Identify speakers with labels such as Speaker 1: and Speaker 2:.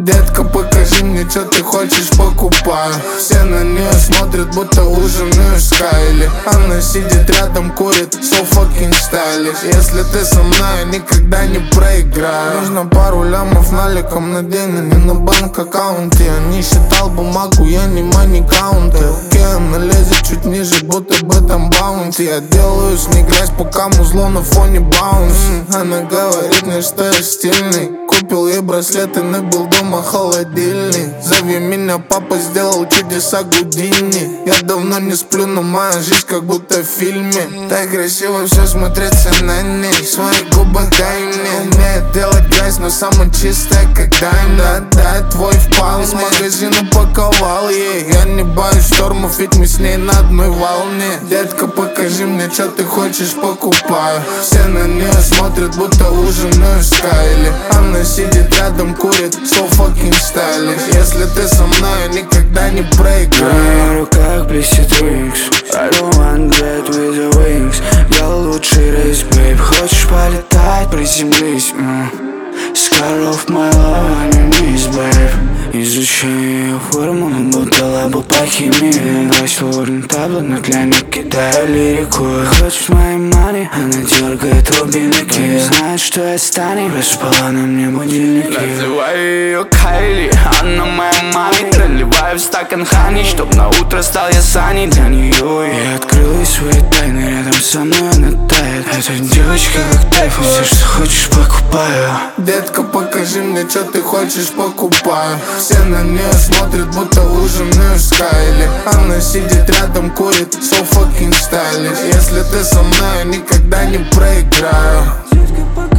Speaker 1: Детка, покажи мне, что ты хочешь, покупаю. Все на нее смотрят, будто ужинаю с Кайли. Она сидит рядом, курит, so fucking stylish. Если ты со мной, я никогда не проиграю. Нужно пару лямов наликом на день, а не на банк-аккаунте. Я не считал бумагу, я не мани-каунтер. Она лезет чуть ниже, будто бы там баунти. Я делаю с ней грязь, пока музло на фоне баунс. Она говорит мне, что я стильный. Купил ей браслет и набил дома холодильник. Зови меня, папа сделал чудеса Гудини. Я давно не сплю, но моя жизнь как будто в фильме. Так красиво все смотрится на ней. Свои губы дай мне. Умеет делать грязь, но самая чистая, как дайм. Да, твой впал из магазина, паковал ей. Я не боюсь штормов, ведь мы с ней на одной волне. Детка, покажи мне, что ты хочешь, покупаю. Все на нее смотрят, будто ужинаю с Кайли. Она сидит рядом, курит, so fucking stylish. Если ты со мной, я никогда не проиграю.
Speaker 2: На моих руках блестит Wings, I don't want that with the wings. Я лучший рейс, бейб. Хочешь полетать, приземлись. Scar of my love, I need this, babe. Изучаю ее форму, будто лабу по химии. Бросил уровень табло, для них кидаю лирику. Хочешь моей мани, она дергает рубинки. Знает, что я станет, распала на мне будильники. Называю ее Кайли, она моя мами. Наливаю в стакан хани, чтоб на утро стал я Саней для нее. Я открыл ей свои тайны, рядом со мной она тает. Эта девочка как тайф, все, что хочешь, покупаю.
Speaker 1: Детка, покажи мне, что ты хочешь, покупаю. Все на нее смотрят, будто ужинаю с Кайли. Она сидит рядом, курит, so fucking stylish. Если ты со мной, я никогда не проиграю.